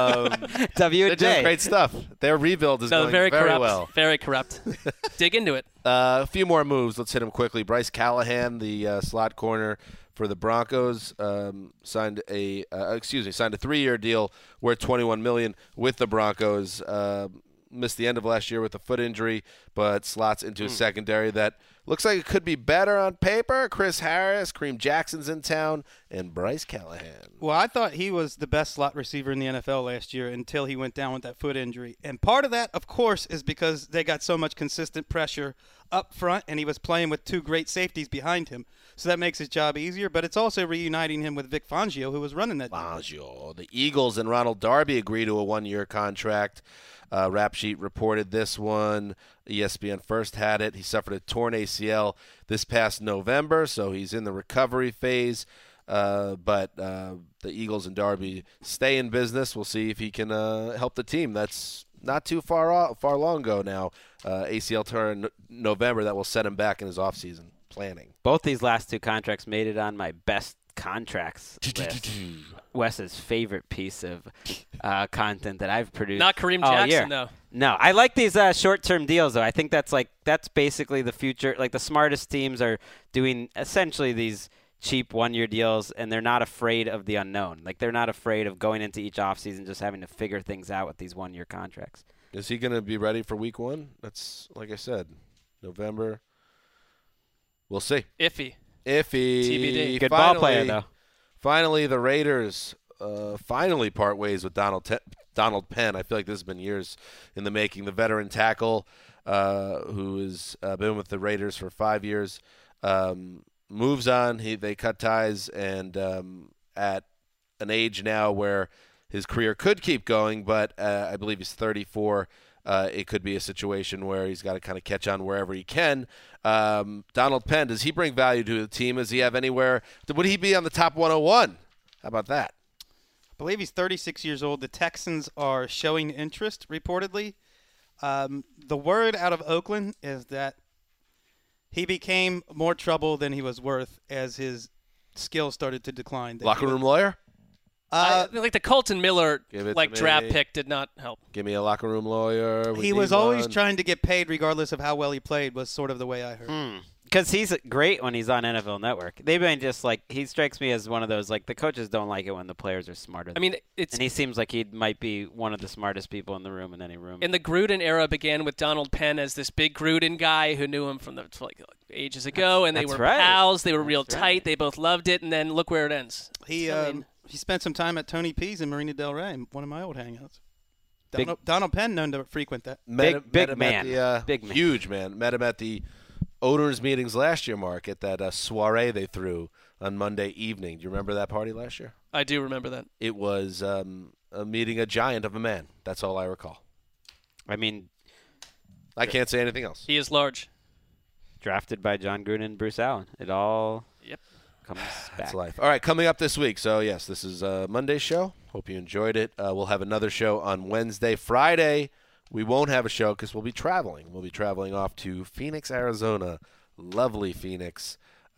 W They're doing great stuff. Their rebuild is going very corrupt. well. Very corrupt. Dig into it. A few more moves. Let's hit them quickly. Bryce Callahan, the slot corner for the Broncos, signed a 3-year deal worth $21 million with the Broncos. Missed the end of last year with a foot injury, but slots into a secondary that looks like it could be better on paper. Chris Harris, Kareem Jackson's in town, and Bryce Callahan. Well, I thought he was the best slot receiver in the NFL last year until he went down with that foot injury. And part of that, of course, is because they got so much consistent pressure up front, and he was playing with two great safeties behind him. So that makes his job easier, but it's also reuniting him with Vic Fangio, who was running that. Fangio. The Eagles and Ronald Darby agree to a 1-year contract. Rap Sheet reported this one. ESPN first had it. He suffered a torn ACL this past November, so he's in the recovery phase. But the Eagles and Darby stay in business. We'll see if he can help the team. That's not too far long ago now. ACL turn in November. That will set him back in his offseason planning. Both these last two contracts made it on my best contracts list. Wes's favorite piece of content that I've produced. Not Kareem all year. Jackson, though. No, I like these short-term deals, though. I think that's basically the future. Like, the smartest teams are doing essentially these cheap 1-year deals, and they're not afraid of the unknown. Like, they're not afraid of going into each offseason just having to figure things out with these 1-year contracts. Is he going to be ready for week 1? That's, like I said, November. We'll see. Iffy. TBD. Good ball player, though. Finally, the Raiders finally part ways with Donald Penn. I feel like this has been years in the making. The veteran tackle who has been with the Raiders for 5 years moves on. They cut ties, and at an age now where his career could keep going, but I believe he's 34. It could be a situation where he's got to kind of catch on wherever he can. Donald Penn, does he bring value to the team? Does he have anywhere? Would he be on the top 101? How about that? I believe he's 36 years old. The Texans are showing interest, reportedly. The word out of Oakland is that he became more trouble than he was worth as his skills started to decline. Locker room lawyer? Like the Colton Miller Give it like to draft me. pick did not help. Give me a locker room lawyer. He was always trying to get paid regardless of how well he played, was sort of the way I heard. Because he's great when he's on NFL Network. They've been just like, he strikes me as one of those, like, the coaches don't like it when the players are smarter. I mean, and he seems like he might be one of the smartest people in the room in any room. And the Gruden era began with Donald Penn as this big Gruden guy who knew him from like ages ago, and they were pals. They were real tight. They both loved it, and then look where it ends. He spent some time at Tony P's in Marina Del Rey, one of my old hangouts. Donald Penn known to frequent that. Big man. Huge man. Met him at the owners meetings last year, Mark, at that soiree they threw on Monday evening. Do you remember that party last year? I do remember that. It was meeting a giant of a man. That's all I recall. I mean, I can't say anything else. He is large. drafted by John Gruden and Bruce Allen. It all comes back. That's life. All right, coming up this week. So, yes, this is Monday's show. Hope you enjoyed it. We'll have another show on Wednesday. Friday, we won't have a show because we'll be traveling. We'll be traveling off to Phoenix, Arizona, lovely Phoenix,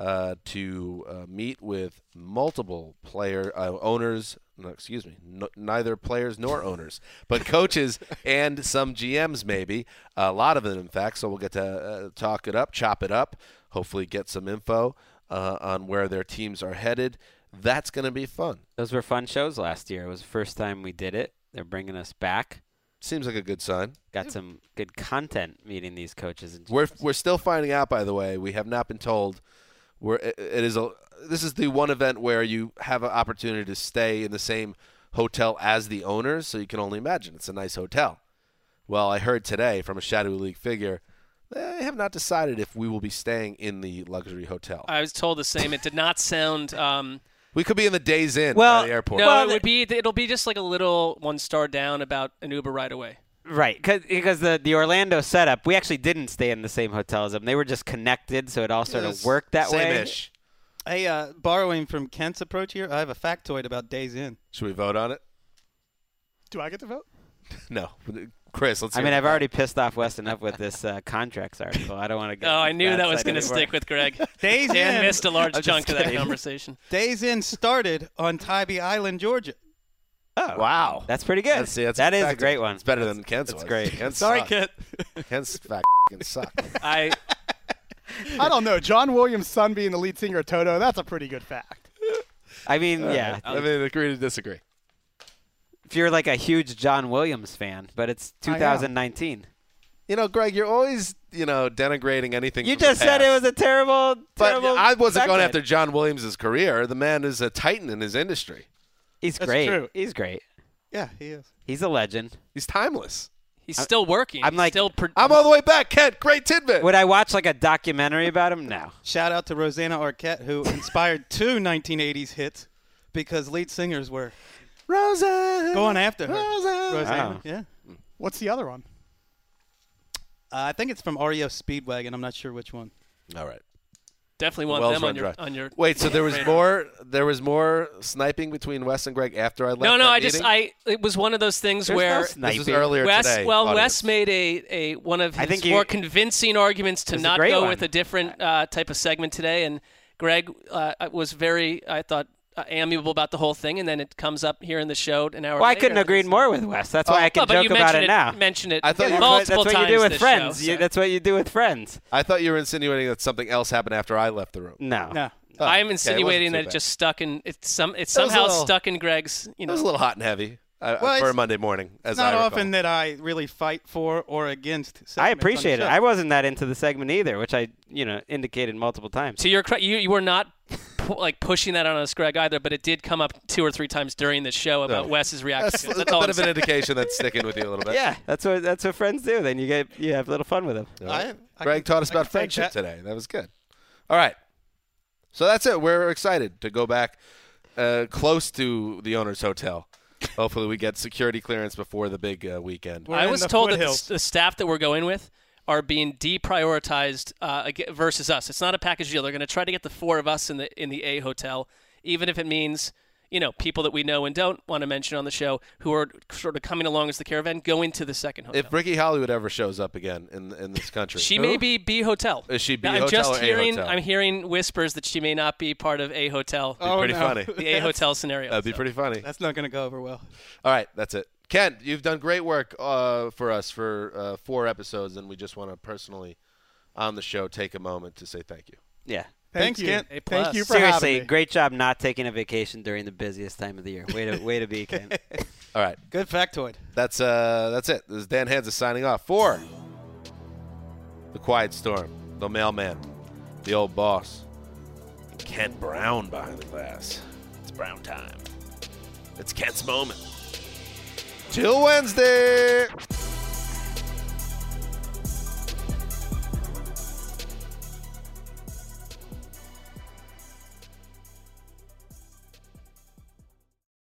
to meet with multiple owners. No, excuse me, neither players nor owners, but coaches and some GMs maybe. A lot of them, in fact. So we'll get to talk it up, chop it up, hopefully get some info on where their teams are headed. That's going to be fun. Those were fun shows last year. It was the first time we did it. They're bringing us back. Seems like a good sign. Got some good content meeting these coaches. And we're still finding out, by the way. We have not been told. This is the one event where you have an opportunity to stay in the same hotel as the owners, so you can only imagine. It's a nice hotel. Well, I heard today from a Shadow League figure, they have not decided if we will be staying in the luxury hotel. I was told the same. It did not sound... we could be in the Days Inn well, at the airport. No, it'll be just like a little 1-star down, about an Uber ride away. Right, because the Orlando setup, we actually didn't stay in the same hotel as them. They were just connected, so it all sort of worked that way. Same-ish. Hey, borrowing from Kent's approach here, I have a factoid about Days Inn. Should we vote on it? Do I get to vote? No. Chris, let's hear I mean, it. I've already pissed off Wes enough with this contracts article. I don't want to get. Oh, I knew that was going to stick with Greg. Days Dan Inn missed a large I'm chunk just of that kidding. conversation. Days Inn started on Tybee Island, Georgia. Oh, Wow. that's pretty good. That's That is a fact- great one. It's better than Kent's That's was. great. Kent's Sorry, sucked. Kent. Kent's suck. I I don't know. John Williams' son being the lead singer of Toto, that's a pretty good fact. I mean, yeah. I mean, agree to disagree. If you're like a huge John Williams fan, but it's 2019. You know, Greg, you're always, denigrating anything. You from the just said it past. was a terrible. But terrible I wasn't going segment. after John Williams' career. The man is a titan in his industry. He's That's great. true. He's great. Yeah, he is. He's a legend. He's timeless. he's still working. I'm He's like- still I'm all the way back, Kent. Great tidbit. Would I watch like a documentary about him? No. Shout out to Rosanna Arquette, who inspired 2 1980s hits because lead singers were Rosa. going after her. Rosanna. Rosanna, Wow. yeah. What's the other one? I think it's from REO Speedwagon. I'm not sure which one. All right. definitely want Wells them Run Drive. on your. Wait, so there was radar. more. There was more sniping between Wes and Greg after I left. No, that I meeting? it was one of those things There's where no This sniping. was earlier Wes, today. well, audience. Wes made a one of I his think more convincing arguments to It was a not great go one. with a different type of segment today, and Greg was very, I thought, amiable about the whole thing, and then it comes up here in the show an hour Well, I later. couldn't agree more with Wes. That's why I can Well, but joke you about mentioned it now. Mentioned it I thought you- multiple That's what times you do with this friends. show, so. That's what you do with friends. I thought you were insinuating that something else happened after I left the room. No. No. Oh, I'm okay, it insinuating wasn't that too it bad. just stuck in. It's was somehow a little- stuck in Greg's. It was a little hot and heavy Well, for a it's- Monday morning. As It's not I recall. often that I really fight for or against segments I on the appreciate it. show. I wasn't that into the segment either, which I, indicated multiple times. To your you were not pushing that on us, Greg, either, but it did come up 2 or 3 times during the show about No. Wes's reaction. That's to it. a That's all bit I'm of an saying. indication that's sticking with you a little bit. Yeah, that's what friends do. Then you have a little fun with them. All right. I Greg can- taught us I can about take friendship that. today. That was good. All right. So that's it. We're excited to go back close to the owner's hotel. Hopefully we get security clearance before the big weekend. We're I in was the told that foothills. the staff that we're going with are being deprioritized versus us. It's not a package deal. They're going to try to get the 4 of us in the A hotel, even if it means people that we know and don't want to mention on the show who are sort of coming along as the caravan go into the second hotel. If Ricky Hollywood ever shows up again in this country, She may be B hotel. Is she B Now, hotel I'm just or A hearing. hotel? I'm hearing whispers that she may not be part of A hotel. Be pretty no. funny. The A hotel scenario. That'd be So. pretty funny. That's not going to go over well. All right, that's it. Ken, you've done great work for us for 4 episodes, and we just want to personally, on the show, take a moment to say thank you. Yeah. Thank Thanks, you. Kent. A Thank plus. you for having Seriously, me. great job not taking a vacation during the busiest time of the year. Way to be, Ken. All right, Good factoid. that's it. This is Dan Hansa signing off for The Quiet Storm, The Mailman, The Old Boss, and Kent Brown behind the glass. It's Brown time. It's Kent's moment. Till Wednesday.